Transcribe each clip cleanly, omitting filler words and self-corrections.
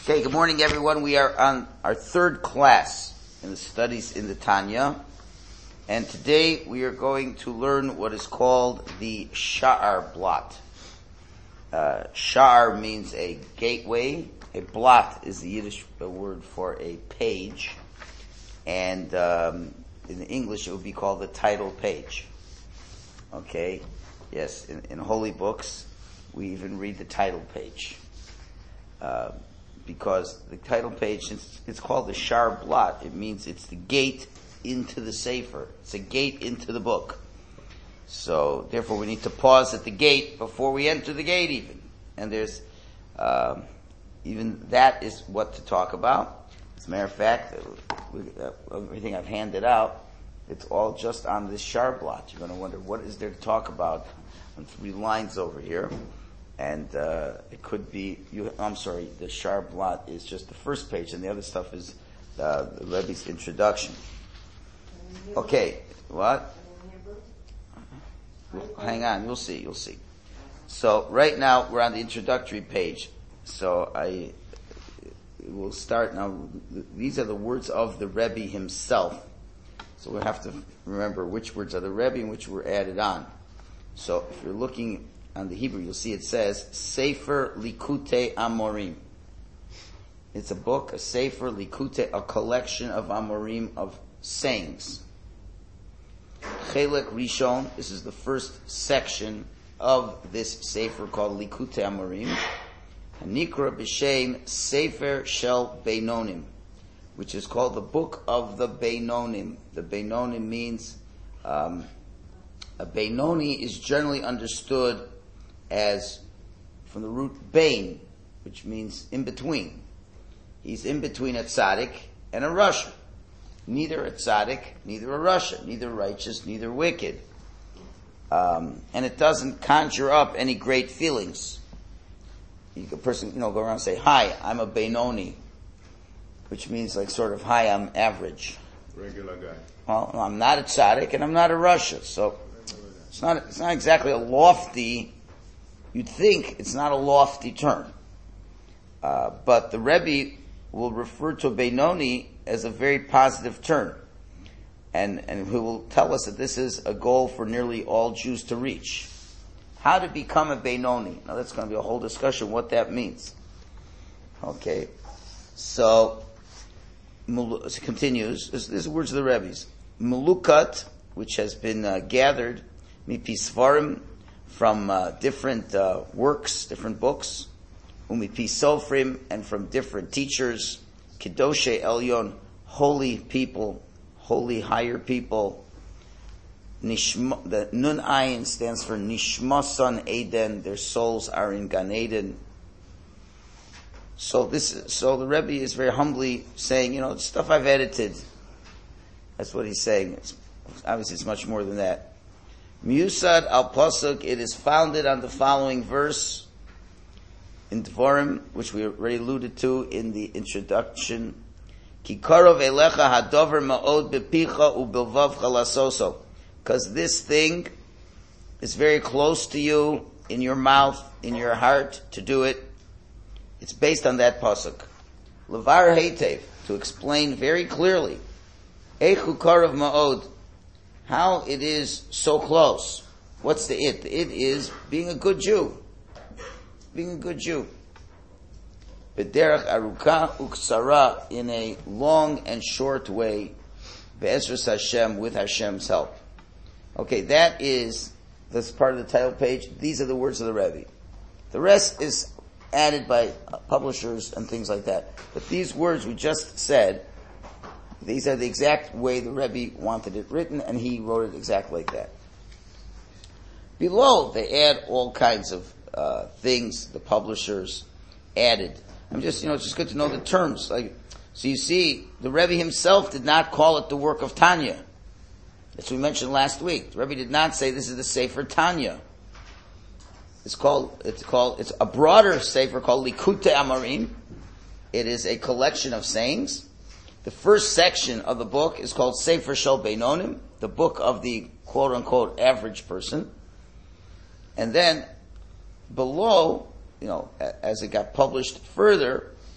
Okay, good morning everyone. We are on our third class in the studies in the Tanya. And today we are going to learn what is called the Sha'ar blot. Sha'ar means a gateway. A blot is the Yiddish word for a page. And in English it would be called the title page. Okay? Yes, in holy books we even read the title page. Because the title page, it's called the Sha'ar blot. It means it's the gate into the Sefer. It's a gate into the book. So, therefore we need to pause at the gate before we enter the gate even. And there's, even that is what to talk about. As a matter of fact, everything I've handed out, it's all just on this Sha'ar blot. You're going to wonder, what is there to talk about on 3 lines over here? And it could be, the Sha'ar blot is just the first page, and the other stuff is the Rebbe's introduction. Okay, what? Hang on, you'll see. So right now we're on the introductory page. So I will start now. These are the words of the Rebbe himself. So we have to remember which words are the Rebbe and which were added on. So if you're looking on the Hebrew, you'll see it says Sefer Likutei Amorim. It's a book, a Sefer Likutei, a collection of Amorim, of sayings. Chelek Rishon, this is the first section of this Sefer called Likutei Amorim. Nikra B'Shem Sefer Shel Beinonim, which is called the book of the Beinonim. The Beinonim means, a Beinoni is generally understood as from the root Bain, which means in between. He's in between a tzaddik and a rasha. Neither a tzaddik, neither a rasha, neither righteous, neither wicked. And it doesn't conjure up any great feelings. A person, go around and say, "Hi, I'm a Beinoni," which means like sort of, "Hi, I'm average." Regular guy. Well, I'm not a tzaddik and I'm not a rasha, so it's not exactly a lofty. You'd think it's not a lofty term. But the Rebbe will refer to a Beinoni as a very positive term. And he will tell us that this is a goal for nearly all Jews to reach. How to become a Beinoni. Now that's going to be a whole discussion what that means. Okay. So, it continues. This is the words of the Rebbe's. Melukat, which has been gathered, mipi svarim, from different works, different books, umipi sofrim, and from different teachers, Kedoshei Elyon, holy people, holy higher people. The Nun Ayin stands for Nishmasan Eden, their souls are in Gan Eden. So the Rebbe is very humbly saying, stuff I've edited. That's what he's saying. Obviously it's much more than that. Miusad al Pasuk, it is founded on the following verse in Dvorim, which we already alluded to in the introduction. Ki karov elecha hadover ma'od bepicha ubilvavcha lasoso. Because this thing is very close to you, in your mouth, in your heart, to do it. It's based on that Pasuk. Levar heitev, to explain very clearly. Eichu karov ma'od, how it is so close. What's the it? The it is being a good Jew. Being a good Jew. B'derech aruka uksara, in a long and short way, be'ezras Hashem, with Hashem's help. Okay, that's part of the title page. These are the words of the Rebbe. The rest is added by publishers and things like that. But these words we just said, these are the exact way the Rebbe wanted it written, and he wrote it exactly like that. Below, they add all kinds of things the publishers added. It's just good to know the terms. So you see, the Rebbe himself did not call it the work of Tanya. As we mentioned last week. The Rebbe did not say this is the Sefer Tanya. It's a broader Sefer called Likutei Amorim. It is a collection of sayings. The first section of the book is called Sefer Shel Beinonim, the book of the quote-unquote average person. And then below, as it got published further,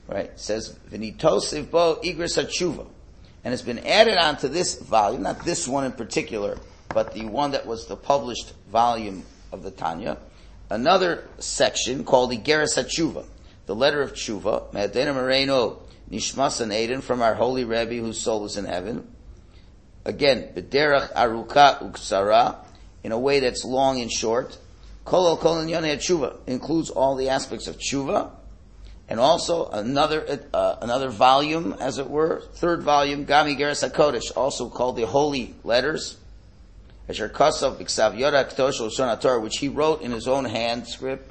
Right? It says, V'nitosiv bo igris hatshuva. And it's been added onto this volume, not this one in particular, but the one that was the published volume of the Tanya, another section called Igeres HaTshuva, the letter of Tshuva, Me'adena Moreno Nishmas and Eden, from our holy Rebbe whose soul is in heaven. Again, B'derach Aruka Uksara, in a way that's long and short. Kol Inyonei HaTshuva includes all the aspects of Tshuva, and also another volume, as it were, third volume, Gam Igeres HaKodesh, also called the Holy Letters, Asher Kasav B'Ksav Yoda K'tosh L'Shon HaTorah, which he wrote in his own hand script.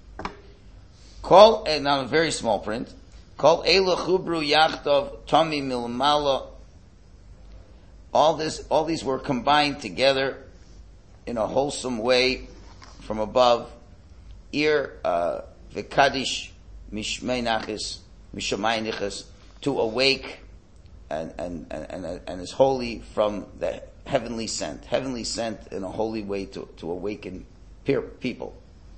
Kol, and now a very small print, Kol Elu Chubru Yachtov Tomi Milmala. All these were combined together in a wholesome way from above. Ir V'Kadish Mishmei Nichas, to awake and is holy from the heavenly sent in a holy way to awaken people.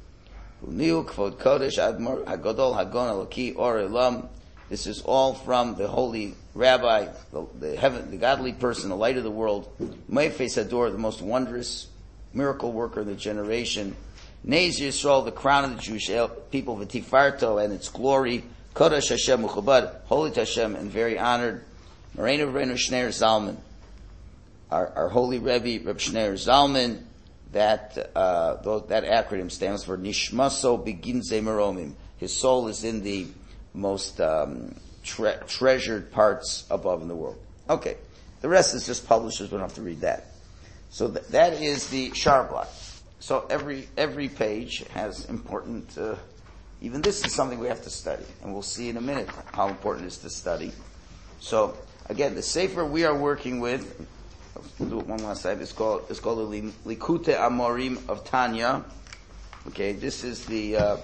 This is all from the holy rabbi, the godly person, the light of the world, Meifes Hador, the most wondrous miracle worker in the generation, Neiz Yisrael, the crown of the Jewish people, V'tifarto, and its glory, Kodesh Hashem Uchabad, holy to Hashem and very honored, Moreno Renu Shneir Zalman, our holy Rebbe, Reb Shneir Zalman, that acronym stands for Nishmaso Beginze Meromim. His soul is in the most treasured parts above in the world. Okay, the rest is just publishers. We don't have to read that. So that is the Sharblat. So every page has important. Even this is something we have to study, and we'll see in a minute how important it is to study. So again, the sefer we are working with, we'll do it one last time. It's called the Likute Amorim of Tanya. Okay, this is the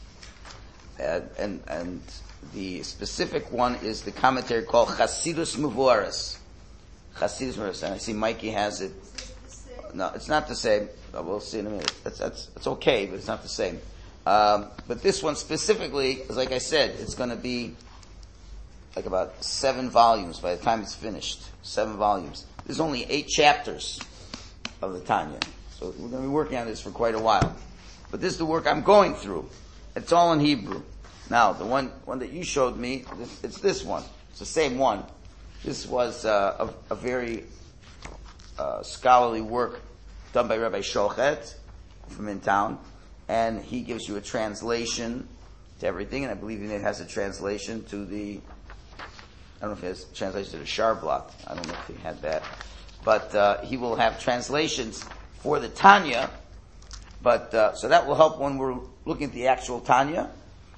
and the specific one is the commentary called Chasidus Mevuaris. Chasidus Mevuaris, and I see Mikey has it. No, it's not the same. We'll see in a minute. It's okay, but it's not the same. But this one specifically is, like I said, it's going to be like about 7 volumes by the time it's finished. 7 volumes. There's only 8 chapters of the Tanya. So we're going to be working on this for quite a while. But this is the work I'm going through. It's all in Hebrew. Now, the one that you showed me, it's this one. It's the same one. This was a very scholarly work done by Rabbi Shochet from in town. And he gives you a translation to everything. And I believe it has a translation to the... I don't know if he has translation to the Sharblat. I don't know if he had that. But he will have translations for the Tanya. But so that will help when we're looking at the actual Tanya.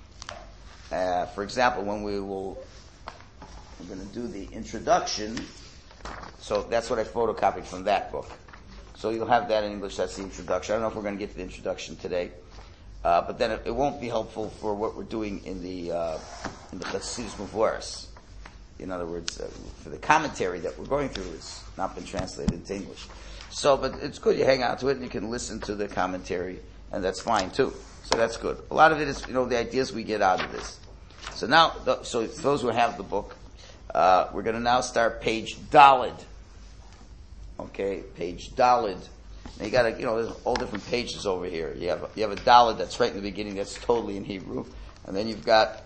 For example, when we're going to do the introduction. So that's what I photocopied from that book. So you'll have that in English. That's the introduction. I don't know if we're going to get to the introduction today. But then it won't be helpful for what we're doing in the Chasidus Mevuaris. In other words, for the commentary that we're going through, it's not been translated into English. So, but it's good you hang out to it and you can listen to the commentary, and that's fine too. So that's good. A lot of it is, the ideas we get out of this. So now, so those who have the book, we're going to now start page Daled. Okay, page Daled. Now you got to, there's all different pages over here. You have a Daled that's right in the beginning, that's totally in Hebrew, and then you've got.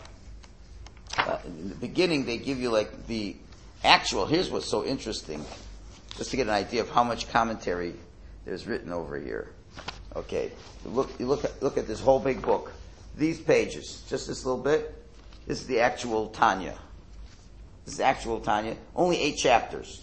In the beginning, they give you like the actual. Here's what's so interesting, just to get an idea of how much commentary there's written over here. Okay, you look at this whole big book. These pages, just this little bit. This is the actual Tanya. This is the actual Tanya. Only 8 chapters.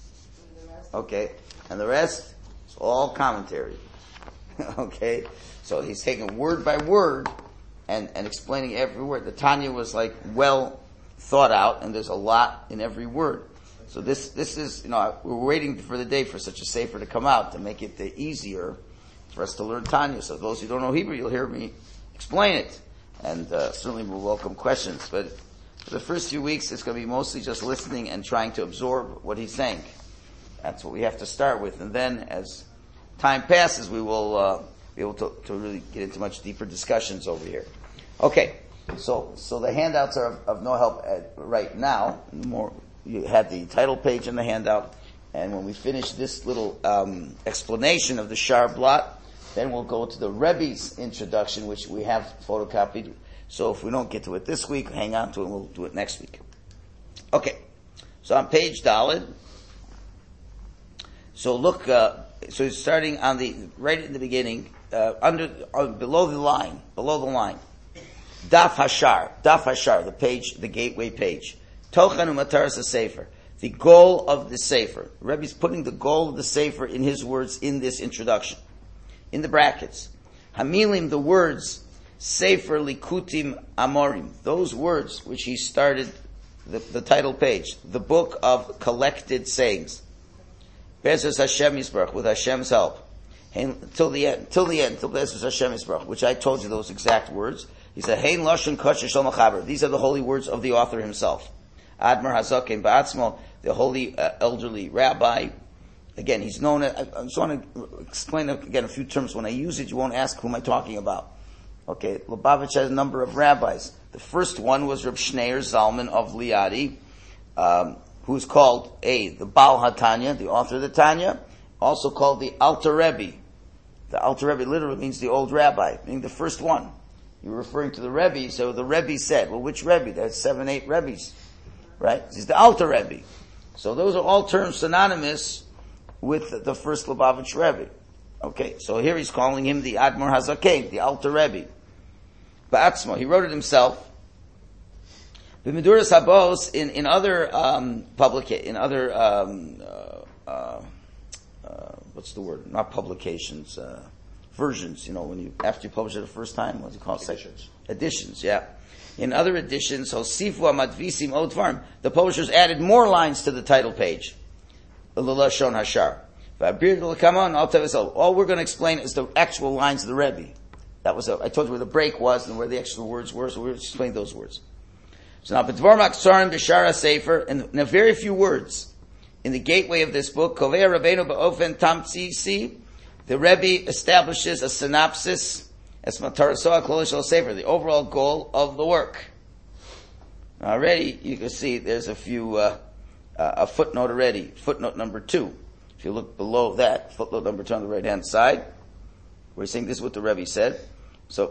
Okay, and the rest is all commentary. Okay, so he's taking word by word. And explaining every word. The Tanya was like well thought out, and there's a lot in every word. So this is, we're waiting for the day for such a sefer to come out to make it easier for us to learn Tanya. So those who don't know Hebrew, you'll hear me explain it. And certainly we'll welcome questions. But for the first few weeks, it's going to be mostly just listening and trying to absorb what he's saying. That's what we have to start with. And then as time passes, we will be able to really get into much deeper discussions over here. Okay, So the handouts are of no help right now. You had the title page in the handout, and when we finish this little explanation of the Shar Blot, then we'll go to the Rebbe's introduction, which we have photocopied. So if we don't get to it this week, hang on to it, and we'll do it next week. Okay, so on page Daled, so look, so starting on right in the beginning, below the line, Daf Hashar, the gateway page. Tochen u'mataras HaSefer, the goal of the Sefer. The Rebbe's putting the goal of the Sefer in his words in this introduction. In the brackets. Hamilim, the words, Sefer Likutim Amorim, those words which he started the title page, the book of collected sayings. Be'ezus Hashem Yisbarach, with Hashem's help. Till the end, till Be'ezus Hashem Yisbarach, which I told you those exact words. He said, Hein Lashon Kosher Shel Mechaber. These are the holy words of the author himself. Admar Hazaken Ba'atzmo, the holy elderly rabbi. Again, he's known, I just want to explain again a few terms. When I use it, you won't ask who am I talking about. Okay, Lubavitch has a number of rabbis. The first one was Reb Shneir Zalman of Liadi, who's called the Baal HaTanya, the author of the Tanya, also called the Alter Rebbe. The Alter Rebbe literally means the old rabbi, meaning the first one. You're referring to the Rebbe, so the Rebbe said, well, which Rebbe? There's 7, 8 Rebbes, right? He's the Alter Rebbe. So those are all terms synonymous with the first Lubavitch Rebbe. Okay, so here he's calling him the Admor Hazaken, the Alter Rebbe. Ba'atzmo, he wrote it himself. B'Meduras Habos, in other what's the word? Not publications, versions. When after you publish it the first time, what's it called? Editions, yeah. In other editions, Hosifu Amadvisim Odvarm, the publishers added more lines to the title page. L'Lashon Hashar. All we're going to explain is the actual lines of the Rebbe. I told you where the break was and where the actual words were, so we're going to explain those words. So now, B'dvar Maksarim B'shara Sefer, and in a very few words, in the gateway of this book, Kovei Rabbeinu Ba'ofen Tamtzisi, the Rebbe establishes a synopsis, as Matarasoa Klolish Sefer, the overall goal of the work. Already, you can see there's a footnote already, footnote number 2. If you look below that, footnote number 2 on the right-hand side, we're saying this is what the Rebbe said. So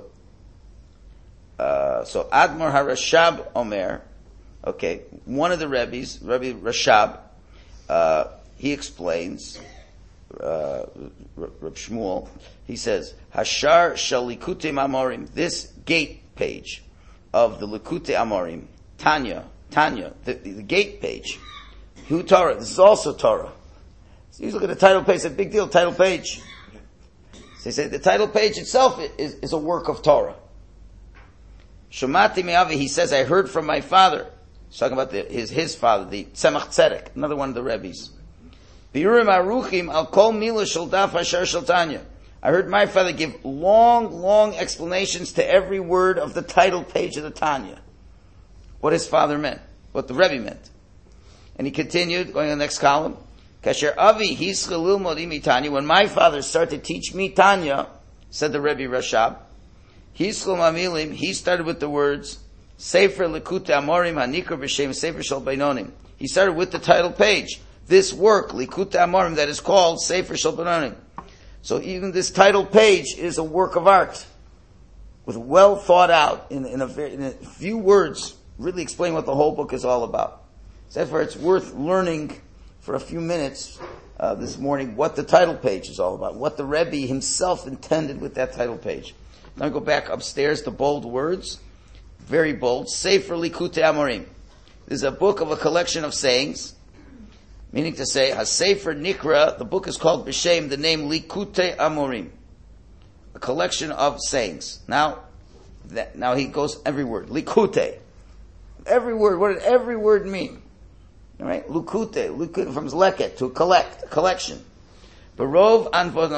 Admor HaRashab Omer, okay, one of the Rebbes, Rebbe Rashab, he explains, Reb Shmuel, he says, Hashar Shel Likutei Amorim, this gate page of the Likutei Amorim, Tanya, the gate page, Hu Torah, this is also Torah. So you look at the title page, it's a big deal, title page. So they say the title page itself is a work of Torah. Shomati me'avi, he says, I heard from my father. He's talking about his father, the Tzemach Tzedek, another one of the Rebbes. Biurim aruchim al kol mila shel daf hashar shel Tanya. I heard my father give long explanations to every word of the title page of the Tanya. What his father meant, what the Rebbe meant. And he continued, going on the next column, Kasher avi hischalil modimi Tanya, when my father started to teach me Tanya, said the Rebbe Rashab, hischal mamilim, he started with the words, Sefer Likutei Amorim hanikra b'shem Sefer Shel Beinonim. He started with the title page. This work, Likutei Amorim, that is called Sefer Shel Beinonim. So even this title page is a work of art, with well thought out, in a few words, really explain what the whole book is all about. So therefore it's worth learning for a few minutes this morning what the title page is all about, what the Rebbe himself intended with that title page. Now I go back upstairs to bold words, very bold, Sefer Likutei Amorim. This is a book of a collection of sayings, meaning to say, HaSefer Nikra, the book is called B'Shem, the name Likutei Amorim, a collection of sayings. Now he goes every word, Likutei. Every word, what did every word mean? All right, Likutei from leket, to collect, a collection. Barov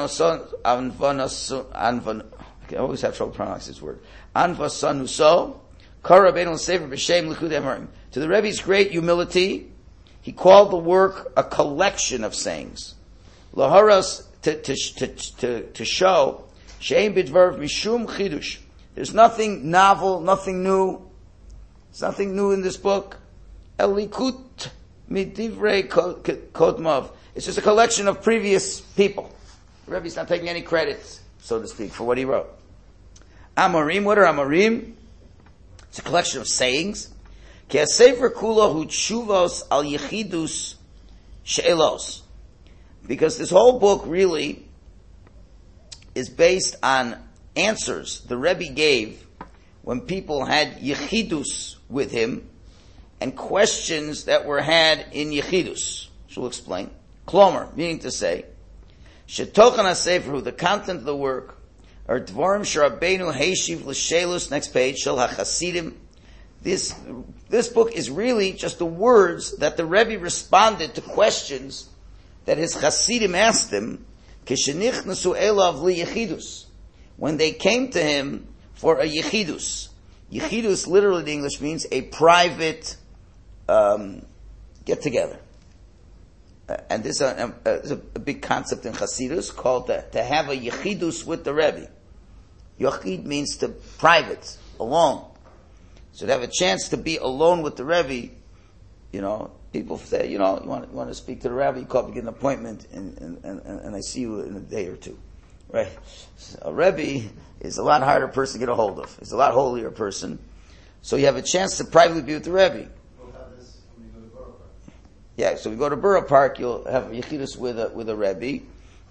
Anvason, I always have trouble pronouncing this word. Anvasanuso, Kara Beinu Sefer B'Shem Likutei Amorim. To the Rebbe's great humility, he called the work a collection of sayings. Laharas, to show, Shein Bidvar Mishum Chidush, There's nothing novel, nothing new. There's nothing new in this book. Elikut midivrei kodmav. It's just a collection of previous people. The Rebbe's not taking any credit, so to speak, for what he wrote. Amorim, what are Amorim? It's a collection of sayings. Ki ha-sefer kulo hu tshuvos al yechidus she'elos. Because this whole book really is based on answers the Rebbe gave when people had yechidus with him and questions that were had in yechidus. So we'll explain. Klomer, meaning to say, Shetochen ha-sefer, the content of the work, or Dvarim Sh'Rabbeinu Heishiv L'Shelus, next page, Shel HaChasidim. This book is really just the words that the Rebbe responded to questions that his Chasidim asked him, K'shenichnasu elav li'yechidus, when they came to him for a yechidus. Yechidus literally in English means a private get-together. And this is a big concept in Chassidus called to have a yechidus with the Rebbe. Yechid means to private, alone. So to have a chance to be alone with the Rebbe, people say, you want to speak to the Rebbe, you call up, you get an appointment, and I see you in a day or two. Right? So a Rebbe is a lot harder person to get a hold of. He's a lot holier person. So you have a chance to privately be with the Rebbe. We'll have this when we go to Borough Park. Yeah, so we go to Borough Park, you'll have a yechidus with a Rebbe,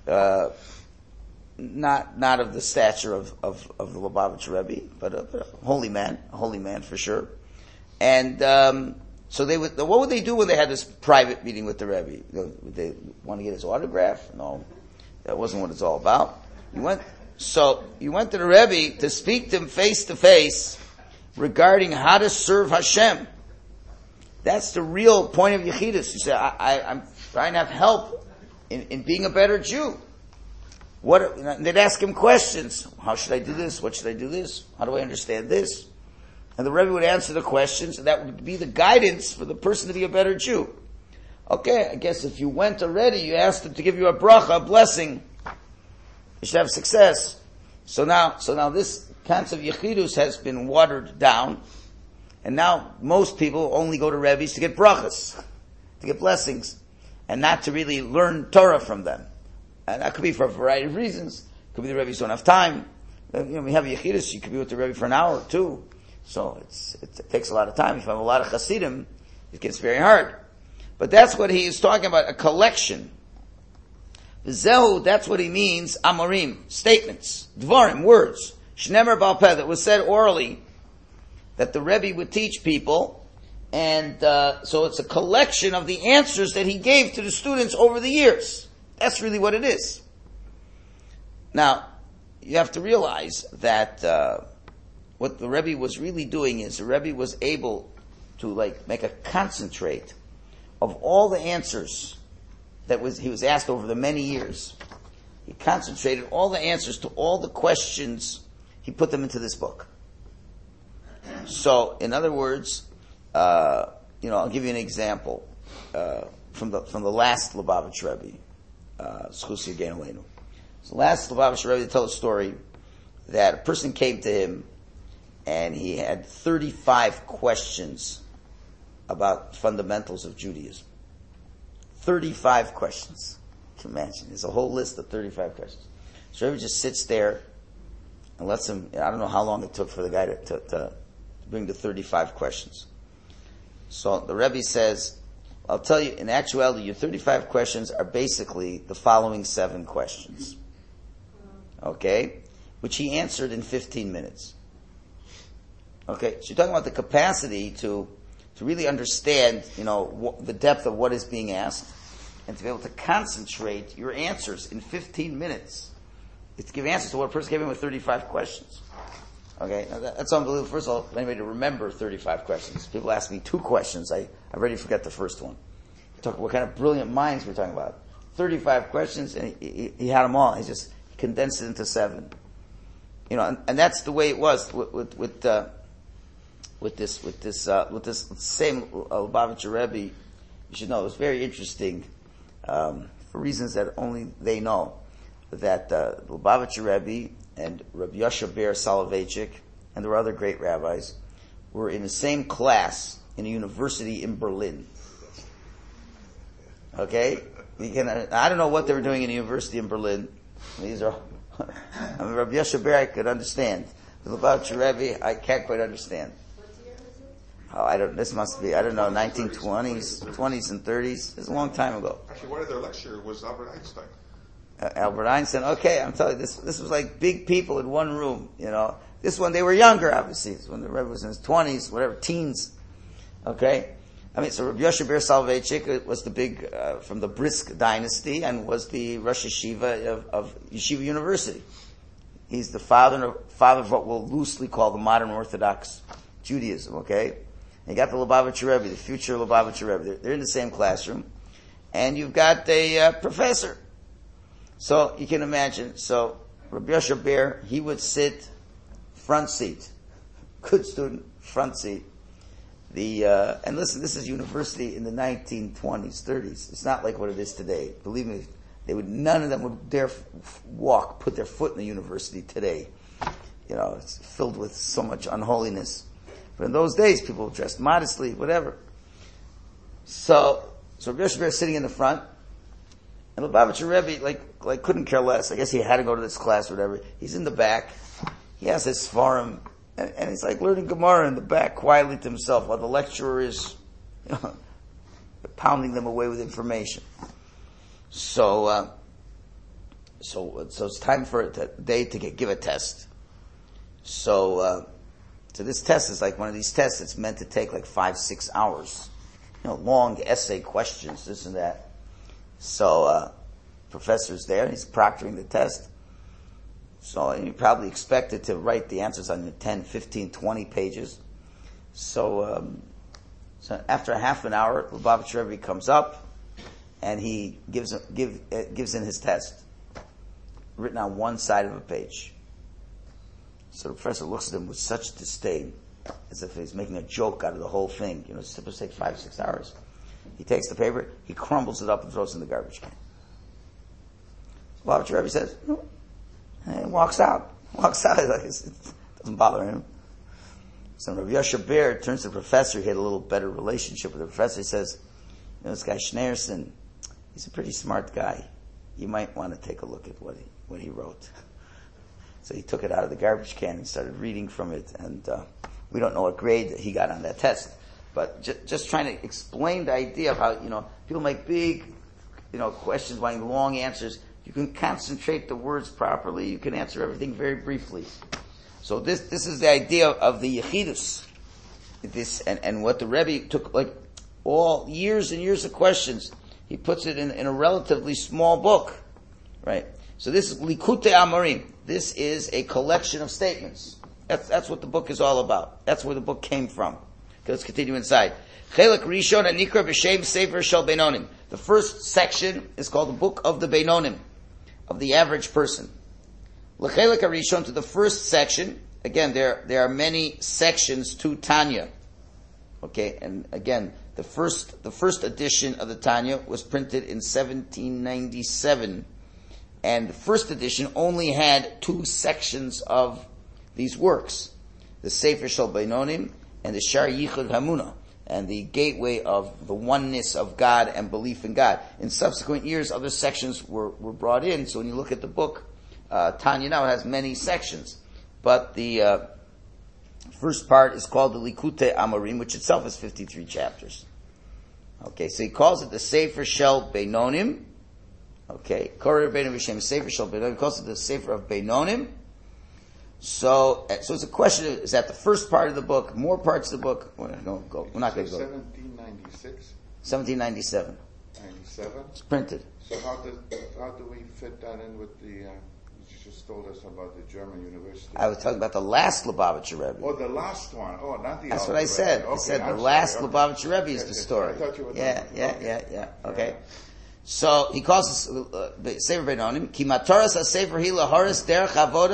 not of the stature of the Lubavitcher Rebbe, but a holy man for sure. And so what would they do when they had this private meeting with the Rebbe? Would they want to get his autograph? No, that wasn't what it's all about. You went to the Rebbe to speak to him face to face regarding how to serve Hashem. That's the real point of Yechidus. You say, I'm trying to have help in being a better Jew. They'd ask him questions. How should I do this? What should I do this? How do I understand this? And the Rebbe would answer the questions, and that would be the guidance for the person to be a better Jew. Okay, I guess if you went already, you asked him to give you a bracha, a blessing. You should have success. So now this concept of Yechidus has been watered down, and now most people only go to Rebbe's to get brachas, to get blessings, and not to really learn Torah from them. And that could be for a variety of reasons. It could be the Rebbe's don't have time. We have Yechidus, you could be with the Rebbe for an hour or two. So it takes a lot of time. If you have a lot of Hasidim, it gets very hard. But that's what he is talking about, a collection. V'zehu, that's what he means, amorim, statements, dvarim, words. Shnemer Baal Peh, that was said orally, that the Rebbe would teach people, and so it's a collection of the answers that he gave to the students over the years. That's really what it is. Now, you have to realize that what the Rebbe was really doing is the Rebbe was able to make a concentrate of all the answers that he was asked over the many years. He concentrated all the answers to all the questions. He put them into this book. So, in other words, I'll give you an example from the last Lubavitcher Rebbe, Zchus Yagenu Aleinu. So, last Lubavitcher Rebbe told a story that a person came to him and he had 35 questions about fundamentals of Judaism. 35 questions. Can you imagine? There's a whole list of 35 questions. So Rebbe just sits there and lets him, I don't know how long it took for the guy to bring the 35 questions. So the Rebbe says, I'll tell you, in actuality, your 35 questions are basically the following 7 questions. Okay? Which he answered in 15 minutes. Okay? So you're talking about the capacity to really understand, the depth of what is being asked, and to be able to concentrate your answers in 15 minutes. It's to give answers to what a person came in with 35 questions. Okay, now that's unbelievable. First of all, for anybody to remember 35 questions. People ask me 2 questions, I already forget the first one. Talk what kind of brilliant minds we're talking about. 35 questions, and he had them all. He just condensed it into 7. And that's the way it was with this same Lubavitcher Rebbe. You should know it was very interesting for reasons that only they know. That Lubavitcher Rebbe and Rabbi Yosha Ber Soloveitchik and there were other great rabbis, were in the same class in a university in Berlin. Okay? I don't know what they were doing in a university in Berlin. These are, Rabbi Yoshe Ber I could understand. The Lubavitcher Rebbe, I can't quite understand. This must be, 1920s, 20s and 30s. It's a long time ago. Actually, one of their lecturers was Albert Einstein. Albert Einstein, okay, I'm telling you, this was like big people in one room, This one, they were younger, obviously. When the Rebbe was in his 20s, whatever, teens. Okay? So Rabbi Yoshe Ber Soloveitchik was the big, from the Brisk dynasty, and was the Rosh Yeshiva of Yeshiva University. He's the father of what we'll loosely call the modern Orthodox Judaism, okay? And you got the Lubavitcher Rebbe, the future Lubavitcher Rebbe. They're in the same classroom. And you've got a professor. So you can imagine, Rabbi Yoshe Ber, he would sit front seat. Good student, front seat. And listen, this is university in the 1920s, 30s. It's not like what it is today. Believe me, none of them would dare put their foot in the university today. It's filled with so much unholiness. But in those days, people dressed modestly, whatever. So Rabbi Yoshe Ber is sitting in the front, and Lubavitcher Rebbe, like couldn't care less. I guess he had to go to this class or whatever. He's in the back. He has his Sfarim, and he's like learning Gemara in the back quietly to himself while the lecturer is, pounding them away with information. So it's time for they to give a test. So this test is like one of these tests that's meant to take like 5-6 hours. Long essay questions, this and that. So, professor's there, he's proctoring the test. So, you probably expected to write the answers on your 10, 15, 20 pages. So after a half an hour, Lubavitcher Rebbe comes up, and he gives in his test, written on one side of a page. So the professor looks at him with such disdain, as if he's making a joke out of the whole thing. It's supposed to take 5-6 hours. He takes the paper, he crumbles it up and throws it in the garbage can. Lubavitcher Rebbe says, no, and walks out. It doesn't bother him. So Rabbi Yoshe Ber turns to the professor. He had a little better relationship with the professor. He says, this guy Schneerson, he's a pretty smart guy. You might want to take a look at what he wrote. So he took it out of the garbage can and started reading from it. And we don't know what grade he got on that test. But just trying to explain the idea of how, people make big, questions, wanting long answers. You can concentrate the words properly. You can answer everything very briefly. So this is the idea of the Yechidus. And what the Rebbe took, like, all years and years of questions, he puts it in a relatively small book. Right? So this is Likutei Amarim. This is a collection of statements. That's what the book is all about. That's where the book came from. Okay, let's continue inside. Chelek Rishon Anikra B'Shem Sefer Shel Beinonim. The first section is called the Book of the Beinonim, of the average person. L'Chelek Rishon, to the first section. Again, there are many sections to Tanya. Okay, and again, the first edition of the Tanya was printed in 1797, and the first edition only had 2 sections of these works: the Sefer Shel Beinonim and the Shar Yichud Hamuna, and the gateway of the oneness of God and belief in God. In subsequent years, other sections were brought in. So when you look at the book, Tanya now has many sections, but the first part is called the Likutei Amarim, which itself is 53 chapters. Okay, so he calls it the Sefer Shel Beinonim. Okay, Koreh Beinonim B'Shem Sefer Shel Beinonim. He calls it the Sefer of Beinonim. So it's a question: is that the first part of the book? More parts of the book? We're not going to go. 1796. 1797. 97. It's printed. So how do we fit that in with the? You just told us about the German university. I was talking about the last Lubavitcher Rebbe. Oh, the last one. Oh, not the. That's what I said. Okay, I said the last Lubavitcher Rebbe is the story. I thought you were Yeah. Okay. So he calls this Sefer Beinonim. Ki mataras haSefer hi laharis derech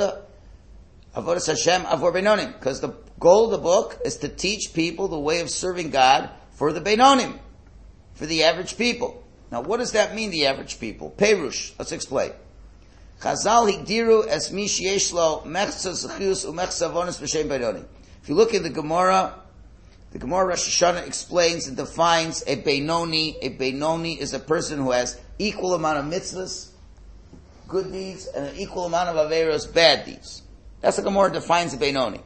avodas Hashem avor Beinonim. Because the goal of the book is to teach people the way of serving God for the Beinonim, for the average people. Now, what does that mean, the average people? Perush. Let's explain. Chazal higdiru es mi sheyesh lo mechza zechius umechza avonos b'shem Beinoni. If you look in the Gemara Rosh Hashanah explains and defines a Beinoni. A Beinoni is a person who has equal amount of mitzvahs, good deeds, and an equal amount of averos, bad deeds. That's the Gemara defines a Beinoni.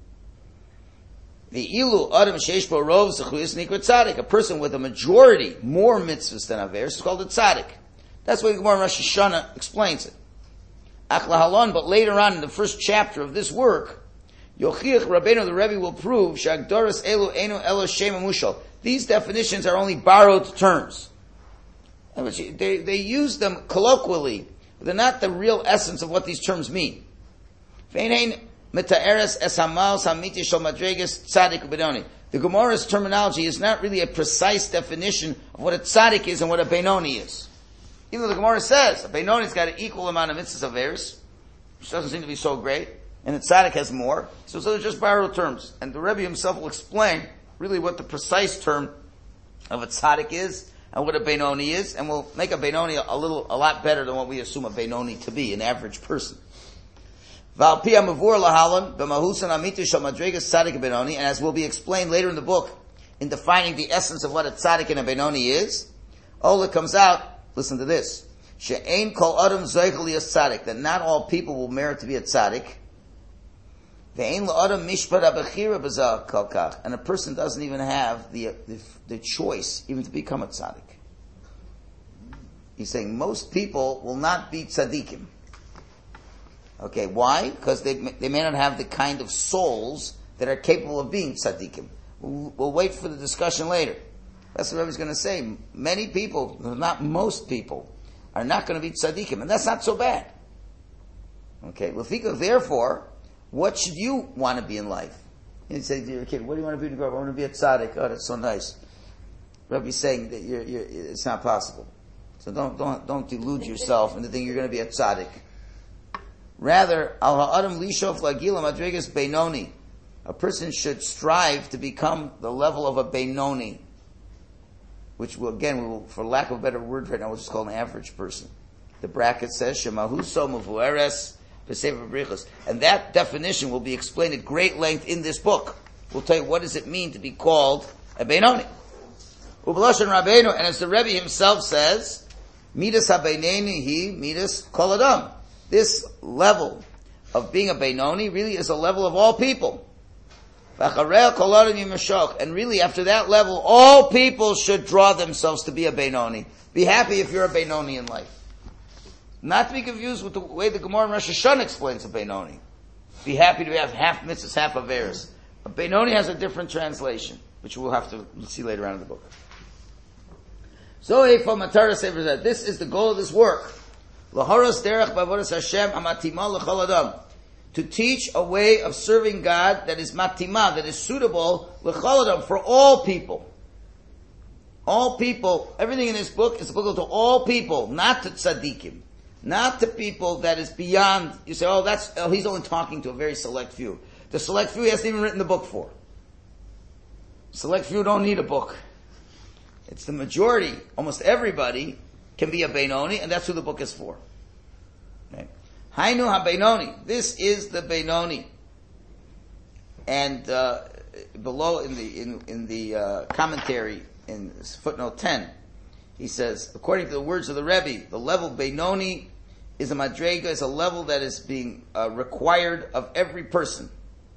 The ilu adam sheish bo rov zechuyos nikra tzaddik. A person with a majority, more mitzvahs than averos, is called a tzaddik. That's what the Gemara Rosh Hashanah explains it. Achlahalon, but later on in the first chapter of this work, Yochiach Rabbeinu, the Rebbe, will prove Shagdoras Elu Enu Elo Shem Mushal. These definitions are only borrowed terms. They use them colloquially, but they're not the real essence of what these terms mean. The Gemara's terminology is not really a precise definition of what a tzaddik is and what a Beinoni is. Even though the Gemara says a Beinoni's got an equal amount of mitzvahs of theirs, which doesn't seem to be so great, and the tzaddik has more. So they're just borrowed terms. And the Rebbe himself will explain really what the precise term of a tzaddik is and what a Beinoni is, and we'll make a Beinoni a lot better than what we assume a Beinoni to be, an average person. And as will be explained later in the book, in defining the essence of what a tzaddik and a Beinoni is, all that comes out, listen to this, that not all people will merit to be a tzaddik, and a person doesn't even have the choice even to become a tzaddik. He's saying most people will not be tzaddikim. Okay, why? Because they may not have the kind of souls that are capable of being tzaddikim. We'll wait for the discussion later. That's what Rebbe's going to say. Many people, not most people, are not going to be tzaddikim, and that's not so bad. Okay, therefore, what should you want to be in life? You say to your kid, what do you want to be when you grow up? I want to be a tzaddik. Oh, that's so nice. Rabbi's saying that it's not possible. So don't delude yourself into thinking you're going to be a tzaddik. Rather, al ha'adam lishof lagila madrigas beinoni. A person should strive to become the level of a beinoni, which we will, for lack of a better word right now, we'll just call an average person. The bracket says shemahuso mavueres. And that definition will be explained at great length in this book. We'll tell you what does it mean to be called a Beinoni. And as the Rebbe himself says, Midas ha-Beinoni hi Midas kol adam. This level of being a Beinoni really is a level of all people. And really after that level, all people should draw themselves to be a Beinoni. Be happy if you're a Beinoni in life. Not to be confused with the way the Gemara in Rosh Hashanah explains a Beinoni. Be happy to have half mitzvahs, half averos. A Beinoni has a different translation, which we'll have to see later on in the book. So, this is the goal of this work. To teach a way of serving God that is matima, that is suitable for all people. All people, everything in this book is applicable to all people, not to tzaddikim. Not to people that is beyond, you say, he's only talking to a very select few. The select few he hasn't even written the book for. Select few don't need a book. It's the majority, almost everybody can be a Beinoni, and that's who the book is for. Okay. Hainu ha-Beinoni. This is the Beinoni. And below in the commentary in footnote 10, he says, according to the words of the Rebbe, the level Beinoni is a madrega, is a level that is being required of every person.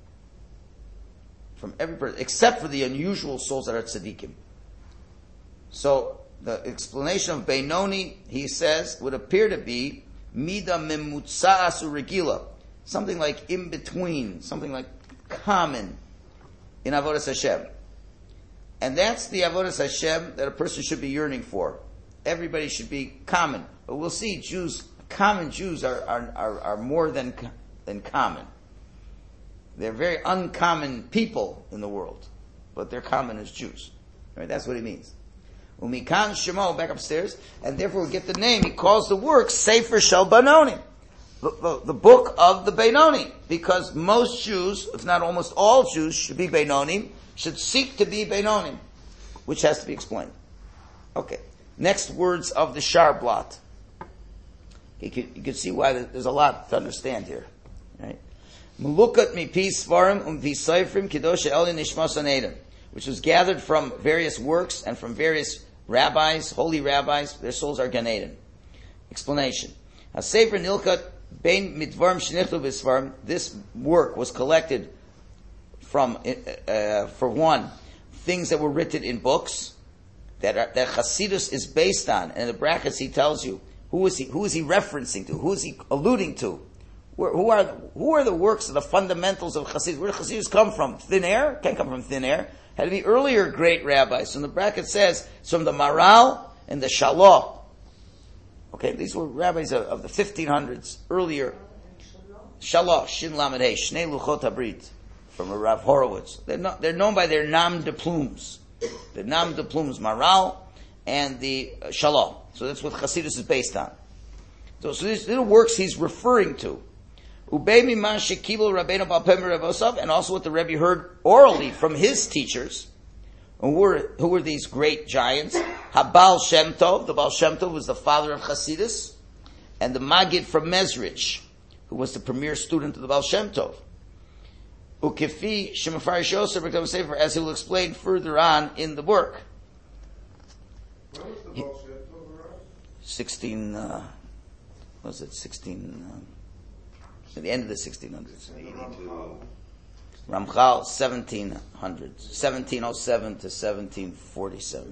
From every person, except for the unusual souls that are tzaddikim. So, the explanation of Beinoni, he says, would appear to be mida memutza'as uregila, something like in between, something like common in Avodas Hashem. And that's the Avodas Hashem that a person should be yearning for. Everybody should be common. But we'll see common Jews are more than common. They're very uncommon people in the world. But they're common as Jews. Right? That's what he means. Umikan Shemo, back upstairs, and therefore we get the name. He calls the work Sefer Shel Beinoni, the book of the Beinoni, because most Jews, if not almost all Jews, should be Beinoni, should seek to be Beinoni, which has to be explained. Okay, next words of the Sharblat. You could see why there's a lot to understand here, right? Melukat mipi svarim umpi seifrim kidosha elin nishmasan edom, which was gathered from various works and from various rabbis, holy rabbis. Their souls are Gan Eden. Explanation: HaSefer Nilkat Bein Midvarim Shenichtu B'Svarim. This work was collected from, for one, things that were written in books that Chassidus is based on. And in the brackets, he tells you who is he referencing to, who is he alluding to. Who are the works of the fundamentals of Chassidus? Where do Chassidus come from? Thin air? Can't come from thin air. Had to be earlier great rabbis. So in the bracket says it's from the Maral and the Shalah. Okay, these were rabbis of the 1500s, earlier. Shalah, Shin Lamed Hey, Shnei Luchot HaBrit, from Rav Horowitz. They're known by their Nam de Plumes. The Nam de Plumes, Maral, and the Shalah. So that's what Chassidus is based on. So these little works he's referring to. Ubei Miman Shekibel Rabbeinu Baal Peh Rav Osav, and also what the Rebbe heard orally from his teachers. Who were these great giants? Habal Shem Tov. The Baal Shem Tov was the father of Chassidus, and the Maggid from Mezrich, who was the premier student of the Baal Shem Tov. Ukefi Shemafarish Yosef becomes safer, as he will explain further on in the work. When was the Baal Shem Tov around? 16. Was it 16? At the end of the 1600s. Ramchal, 1700s, 1707 to 1747.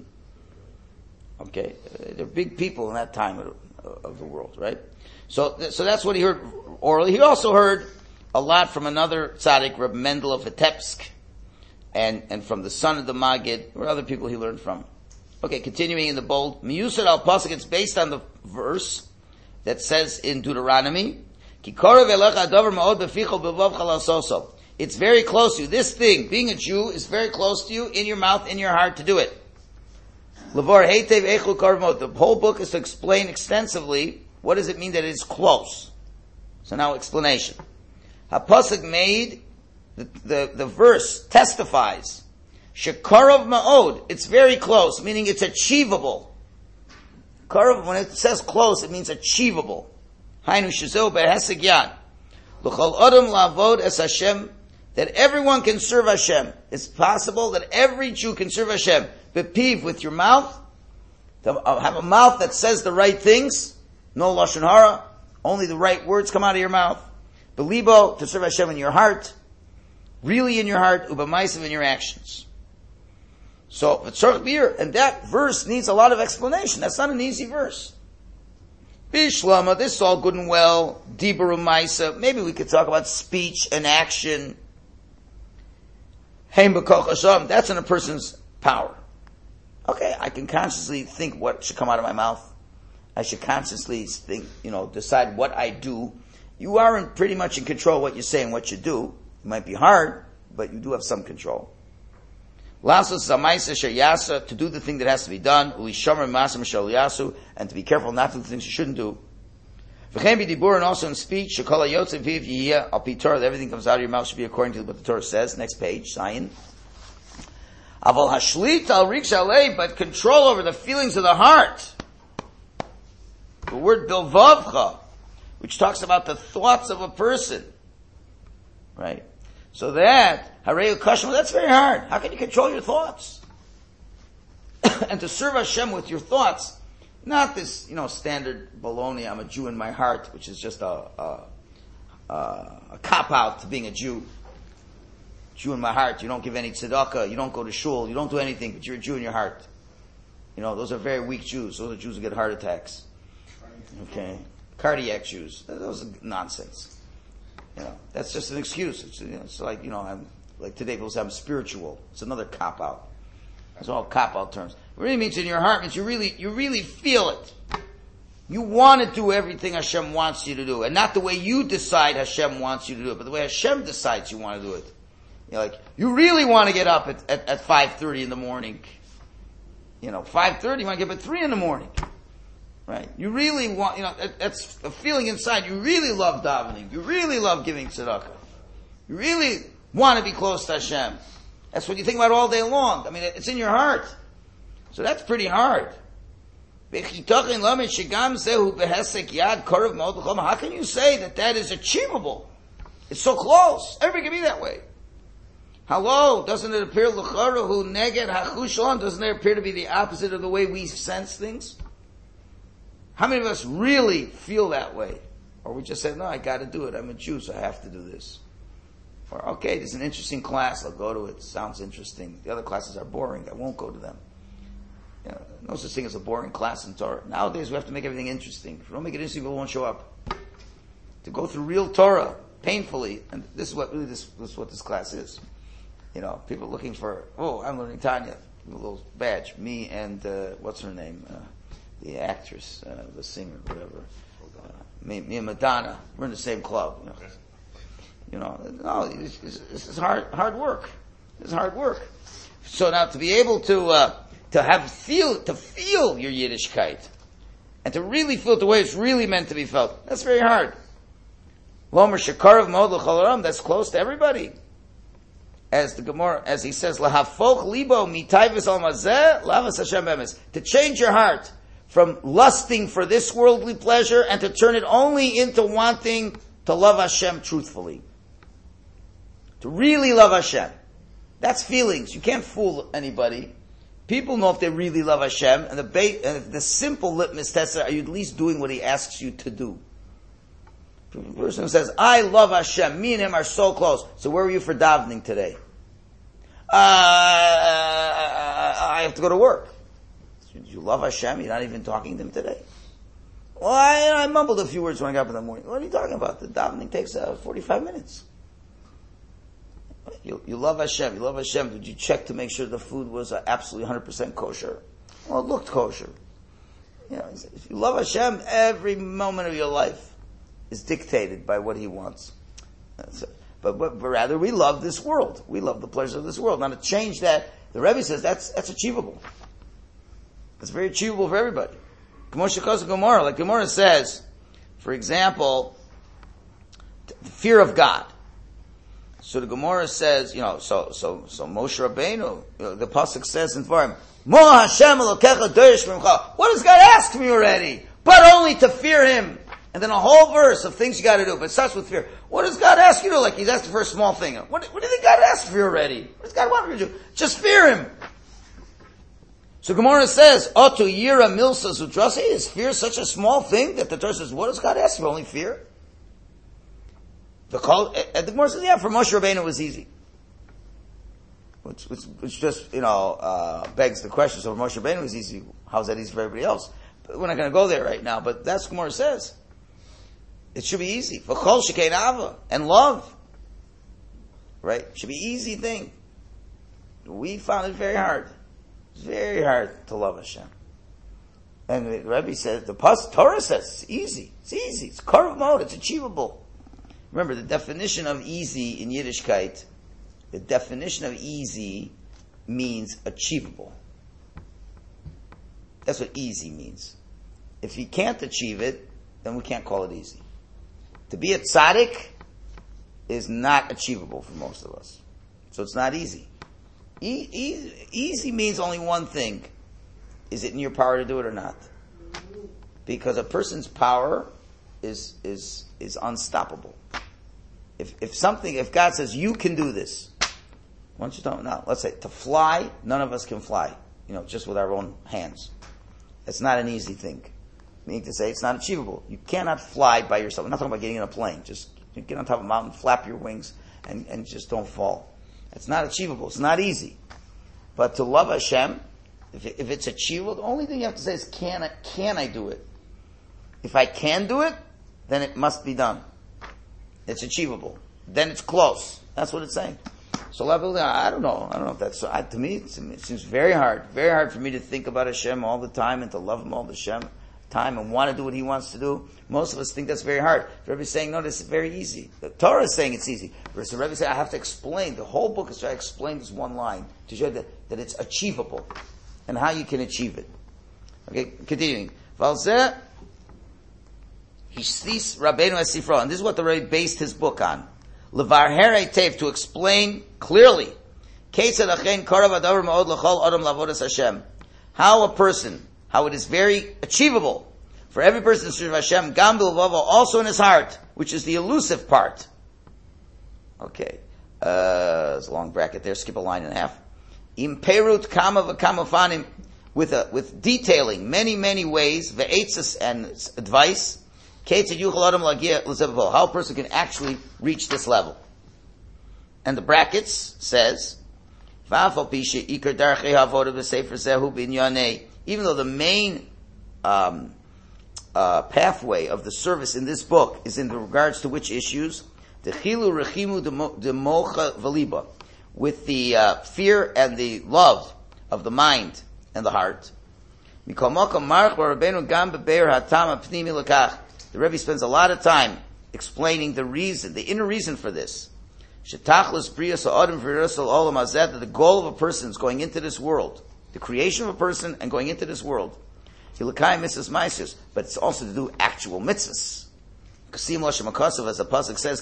Okay, they're big people in that time of the world, right? So that's what he heard orally. He also heard a lot from another tzaddik, Reb Mendel of Vitebsk, and from the son of the Maggid, or other people he learned from. Okay, continuing in the bold, Miyusad al Pasuk, it's based on the verse that says in Deuteronomy, Ki korev elecha adavar ma'od beficho b'vavcha la'asoso. It's very close to you. This thing, being a Jew, is very close to you, in your mouth, in your heart, to do it. Levar heitev eichu karmot. The whole book is to explain extensively what does it mean that it is close. So now explanation. HaPasuk made, the verse testifies, Shekarov ma'od, it's very close, meaning it's achievable. Karov, when it says close, it means achievable. Hainu shezeu beheseg yad. L'chol adam lavod es Hashem, that everyone can serve Hashem. It's possible that every Jew can serve Hashem. Bepiv, with your mouth, to have a mouth that says the right things, no lashon hara, only the right words come out of your mouth. Belibo, to serve Hashem in your heart, really in your heart, ubamaisav, in your actions. So, and that verse needs a lot of explanation. That's not an easy verse. Bishlama, this is all good and well. Dibur umaisa, maybe we could talk about speech and action. Heim b'koch Hashem, that's in a person's power. Okay, I can consciously think what should come out of my mouth. I should consciously think, decide what I do. You are pretty much in control of what you say and what you do. It might be hard, but you do have some control. Lasos zamaisa sheyasa, to do the thing that has to be done. Ulishomer masam sheliyasu, and to be careful not to do the things you shouldn't do. V'chein b'dibur, and also in speech, shekol hayotzev viv yiyeh al pi Torah, that everything comes out of your mouth should be according to what the Torah says. Next page, Zion. Aval hashlit al rik shalei, but control over the feelings of the heart. The word bilvavcha, which talks about the thoughts of a person. Right? So that, Hareu Kashma, that's very hard. How can you control your thoughts? And to serve Hashem with your thoughts, not this, standard baloney, I'm a Jew in my heart, which is just a cop-out to being a Jew. Jew in my heart, you don't give any tzedakah, you don't go to shul, you don't do anything, but you're a Jew in your heart. Those are very weak Jews. Those are Jews who get heart attacks. Okay? Cardiac Jews. Those are nonsense. That's just an excuse. It's like, I'm, like today people say I'm spiritual. It's another cop-out. It's all cop-out terms. It really means in your heart, means you really feel it. You want to do everything Hashem wants you to do. And not the way you decide Hashem wants you to do it, but the way Hashem decides you want to do it. You really want to get up at 5:30 in the morning. 5:30, you want to get up at 3 in the morning. Right? You really want, that's a feeling inside. You really love davening. You really love giving tzedakah. You really want to be close to Hashem. That's what you think about all day long. I mean, it's in your heart. So that's pretty hard. How can you say that is achievable? It's so close. Everybody can be that way. Hello, doesn't it appear l'charahu neged hachushon? Doesn't it appear to be the opposite of the way we sense things? How many of us really feel that way? Or we just said, no, I got to do it. I'm a Jew, so I have to do this. Or, okay, there's an interesting class. I'll go to it. Sounds interesting. The other classes are boring. I won't go to them. No such thing as a boring class in Torah. Nowadays, we have to make everything interesting. If we don't make it interesting, people won't show up. To go through real Torah, painfully, and this is what this class is. People looking for, I'm learning Tanya. A little badge. Me and, what's her name? The actress, the singer, whatever. Me and Madonna. We're in the same club. It's hard work. It's hard work. So now to be able to feel your Yiddishkeit, and to really feel it the way it's really meant to be felt, that's very hard. Lomer shekarav mod l'chol olam, that's close to everybody. As the Gemara, as he says, lahafoch libo mitayvis al mazeh lavas Hashem bemes, to change your heart from lusting for this worldly pleasure and to turn it only into wanting to love Hashem truthfully. To really love Hashem. That's feelings. You can't fool anybody. People know if they really love Hashem, and the simple litmus test, are you at least doing what He asks you to do? The person who says, I love Hashem, me and Him are so close. So where were you for davening today? I have to go to work. You love Hashem, you're not even talking to Him today? Well, I mumbled a few words when I got up in the morning. What are you talking about? The davening takes 45 minutes. You love Hashem. You love Hashem. Did you check to make sure the food was absolutely 100% kosher? Well, it looked kosher. If you love Hashem, every moment of your life is dictated by what He wants. But rather, we love this world. We love the pleasure of this world. Now, to change that, the Rebbe says that's achievable. It's very achievable for everybody. Gemara, like Gemara says, for example, fear of God. So the Gemara says, so Moshe Rabbeinu, the pasuk says in Dvarim, Mo Hashem Elokecha dorish mimcha. What does God ask from you already? But only to fear Him. And then a whole verse of things you got to do, but it starts with fear. What does God ask you to do? Like He's asking for a small thing. What do you think God asked for you already? What does God want you to do? Just fear Him. So Gemara says, Otu Yira Milsa Zutrasi, is fear such a small thing that the Torah says, what does God ask for? Only fear? The Gemara says, for Moshe Rabbeinu it was easy. Which just, begs the question, so for Moshe Rabbeinu it was easy, how's that easy for everybody else? But we're not going to go there right now, but that's what Gemara says. It should be easy. V'chol shekein ava, and love. Right? It should be an easy thing. We found it very hard. It's very hard to love Hashem. And the Rebbe says, the Torah says, it's easy. It's easy. It's karev mode. It's achievable. Remember, the definition of easy in Yiddishkeit, the definition of easy means achievable. That's what easy means. If you can't achieve it, then we can't call it easy. To be a tzaddik is not achievable for most of us. So it's not easy. Easy means only one thing. Is it in your power to do it or not? Because a person's power is unstoppable. If God says you can do this, once you don't know, let's say to fly, none of us can fly, just with our own hands. It's not an easy thing. Meaning to say it's not achievable. You cannot fly by yourself. I'm not talking about getting in a plane. Just get on top of a mountain, flap your wings, and just don't fall. It's not achievable. It's not easy. But to love Hashem, if it's achievable, the only thing you have to say is, can I do it? If I can do it, then it must be done. It's achievable. Then it's close. That's what it's saying. So I don't know if that's, to me, it seems very hard for me to think about Hashem all the time and to love Him all the time and want to do what He wants to do. Most of us think that's very hard. The Rebbe is saying, no, this is very easy. The Torah is saying it's easy. Whereas the Rebbe is saying, I have to explain. The whole book is trying to explain this one line to show that it's achievable and how you can achieve it. Okay, continuing. Valzeh, Hishtis Rabbeinu Esifro. And this is what the Rebbe based his book on. Levar Herei Tev, to explain clearly. How a person how it is very achievable for every person to serve Hashem, gam b'levavo, also in his heart, which is the elusive part. Okay. There's a long bracket there, skip a line and a half. Im perut kama v'kama fanim, with detailing many ways, ve'etzas and advice, ketzad yuchal adam lagia l'zev, how a person can actually reach this level. And the brackets says, even though the main pathway of the service in this book is in regards to which issues? The chilu rechimu de mocha v'liba, with the fear and the love of the mind and the heart. The Rebbe spends a lot of time explaining the reason, the inner reason for this. That the goal of a person is going into this world, the creation of a person and going into this world. But it's also to do actual mitzvahs. As the pasuk says,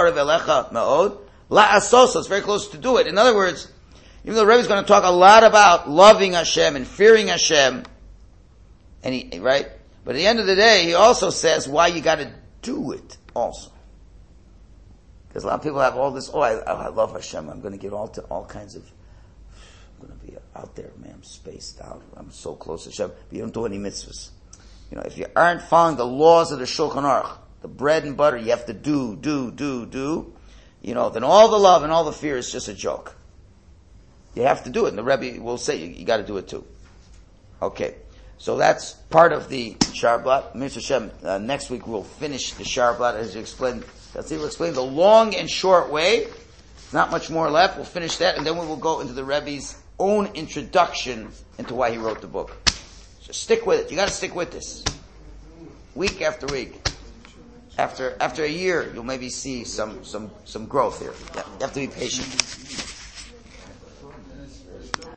it's very close to do it. In other words, even though the Rebbe is going to talk a lot about loving Hashem and fearing Hashem, and right? But at the end of the day, he also says why you got to do it also. Because a lot of people have all this, I love Hashem, I'm going to get all kinds of, I'm going to be out there, man, I'm spaced out, I'm so close to Hashem, but you don't do any mitzvahs. If you aren't following the laws of the Shulchan Aruch, the bread and butter you have to do, then all the love and all the fear is just a joke. You have to do it, and the Rebbe will say you got to do it too. Okay, so that's part of the Sharblat. Mr. Hashem, next week we'll finish the Sharblat as you explained. He will explain the long and short way. Not much more left. We'll finish that, and then we will go into the Rebbe's own introduction into why he wrote the book. Just stick with it. You got to stick with this, week after week. After a year, you'll maybe see some growth here. Yeah, you have to be patient.